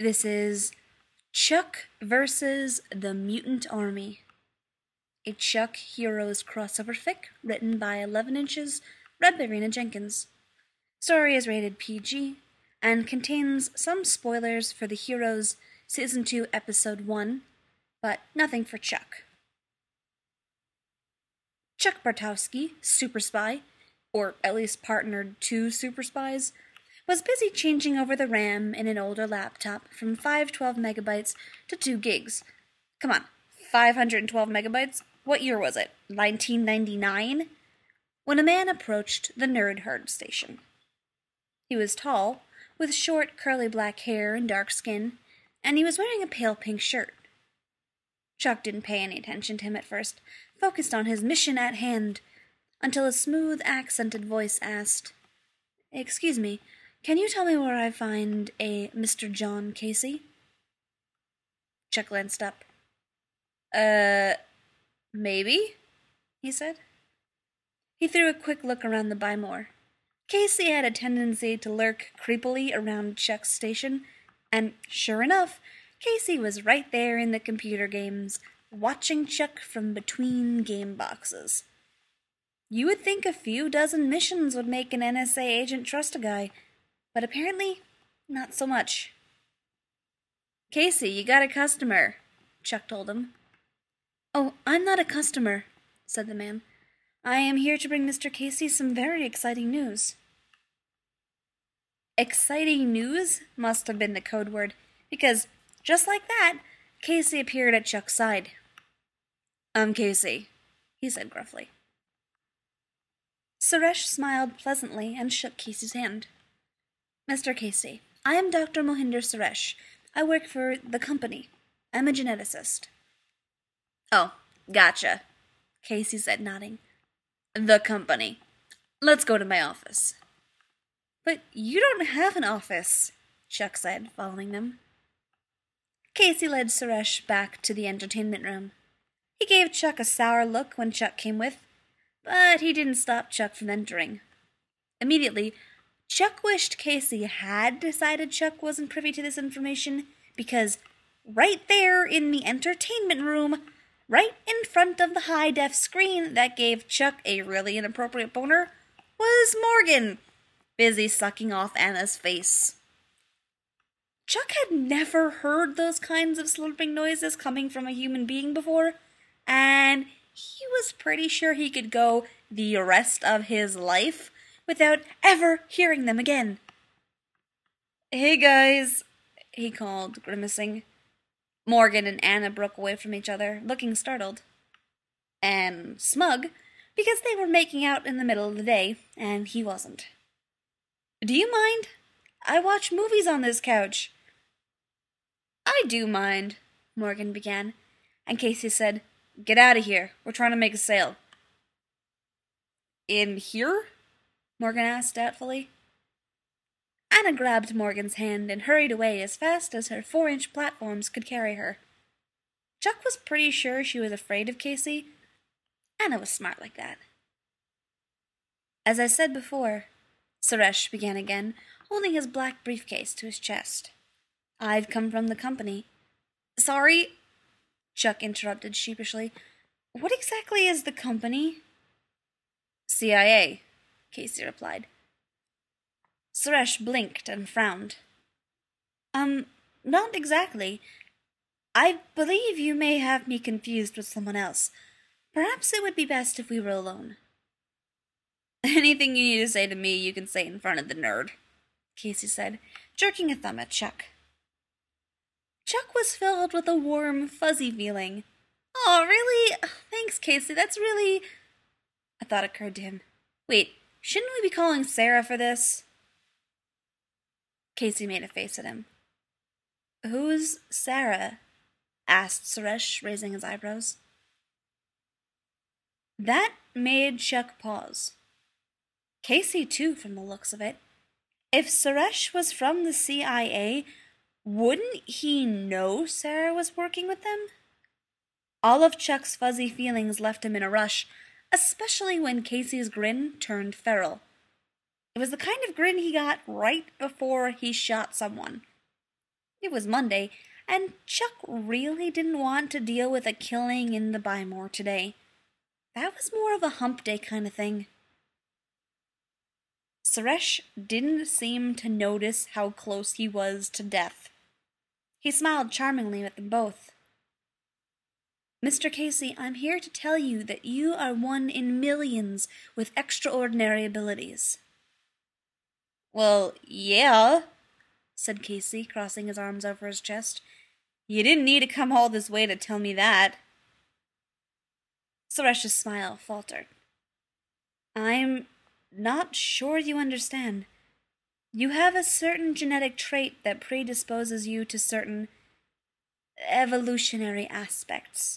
This is Chuck versus the Mutant Army, a Chuck Heroes crossover fic written by 11 Inches, read by Rena Jenkins. Story is rated PG and contains some spoilers for the Heroes Season 2 Episode 1, but nothing for Chuck. Chuck Bartowski, super spy, or at least partnered two super spies, was busy changing over the RAM in an older laptop from 512 megabytes to 2 gigs. Come on, 512 megabytes? What year was it? 1999? When a man approached the Nerd Herd station. He was tall, with short curly black hair and dark skin, and he was wearing a pale pink shirt. Chuck didn't pay any attention to him at first, focused on his mission at hand, until a smooth, accented voice asked, "Excuse me, can you tell me where I find a Mr. John Casey?" Chuck glanced up. Maybe?" he said. He threw a quick look around the Bymore. Casey had a tendency to lurk creepily around Chuck's station, and sure enough, Casey was right there in the computer games, watching Chuck from between game boxes. You would think a few dozen missions would make an NSA agent trust a guy, but apparently, not so much. "Casey, you got a customer," Chuck told him. "Oh, I'm not a customer," said the man. "I am here to bring Mr. Casey some very exciting news." Exciting news must have been the code word, because, just like that, Casey appeared at Chuck's side. "I'm Casey," he said gruffly. Suresh smiled pleasantly and shook Casey's hand. "Mr. Casey, I am Dr. Mohinder Suresh. I work for the company. I'm a geneticist." "Oh, gotcha," Casey said, nodding. "The company. Let's go to my office." "But you don't have an office," Chuck said, following them. Casey led Suresh back to the entertainment room. He gave Chuck a sour look when Chuck came with, but he didn't stop Chuck from entering. Immediately, Chuck wished Casey had decided Chuck wasn't privy to this information, because right there in the entertainment room, right in front of the high-def screen that gave Chuck a really inappropriate boner, was Morgan, busy sucking off Anna's face. Chuck had never heard those kinds of slurping noises coming from a human being before, and he was pretty sure he could go the rest of his life without ever hearing them again. "Hey guys," he called, grimacing. Morgan and Anna broke away from each other, looking startled. And smug, because they were making out in the middle of the day, and he wasn't. "Do you mind? I watch movies on this couch." "I do mind," Morgan began, and Casey said, "Get out of here. We're trying to make a sale." "In here?" Morgan asked doubtfully. Anna grabbed Morgan's hand and hurried away as fast as her 4-inch platforms could carry her. Chuck was pretty sure she was afraid of Casey. Anna was smart like that. "As I said before," Suresh began again, holding his black briefcase to his chest, "I've come from the company." "Sorry," Chuck interrupted sheepishly. "What exactly is the company?" "CIA," Casey replied. Suresh blinked and frowned. Not exactly. I believe you may have me confused with someone else. Perhaps it would be best if we were alone." "Anything you need to say to me, you can say in front of the nerd," Casey said, jerking a thumb at Chuck. Chuck was filled with a warm, fuzzy feeling. "Oh, really? Thanks, Casey, that's really—" A thought occurred to him. "Wait, shouldn't we be calling Sarah for this?" Casey made a face at him. "Who's Sarah?" asked Suresh, raising his eyebrows. That made Chuck pause. Casey, too, from the looks of it. If Suresh was from the CIA, wouldn't he know Sarah was working with them? All of Chuck's fuzzy feelings left him in a rush, especially when Casey's grin turned feral. It was the kind of grin he got right before he shot someone. It It was Monday, and Chuck really didn't want to deal with a killing in the Bymore today. That was more of a hump day kind of thing. Suresh didn't seem to notice how close he was to death. He smiled charmingly at them both. Mr. Casey, I'm here to tell you that you are one in millions with extraordinary abilities. Well, yeah, said Casey, crossing his arms over his chest. You didn't need to come all this way to tell me that. Suresh's smile faltered. I'm not sure you understand. You have a certain genetic trait that predisposes you to certain evolutionary aspects.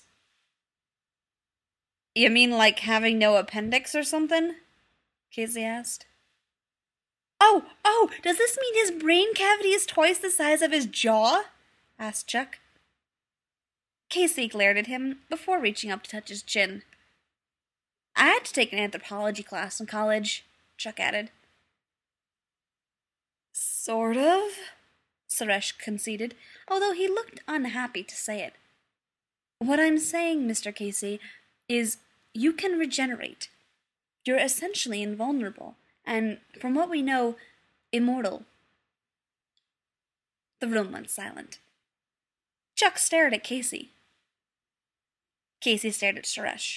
You mean like having no appendix or something? Casey asked. Oh, does this mean his brain cavity is twice the size of his jaw? Asked Chuck. Casey glared at him before reaching up to touch his chin. I had to take an anthropology class in college, Chuck added. Sort of, Suresh conceded, although he looked unhappy to say it. What I'm saying, Mr. Casey, is you can regenerate. You're essentially invulnerable, and from what we know, immortal. The room went silent. Chuck stared at Casey. Casey stared at Suresh.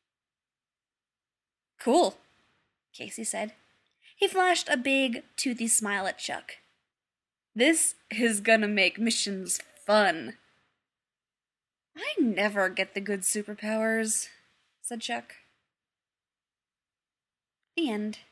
Cool, Casey said. He flashed a big, toothy smile at Chuck. This is gonna make missions fun. I never get the good superpowers, said Chuck. The end.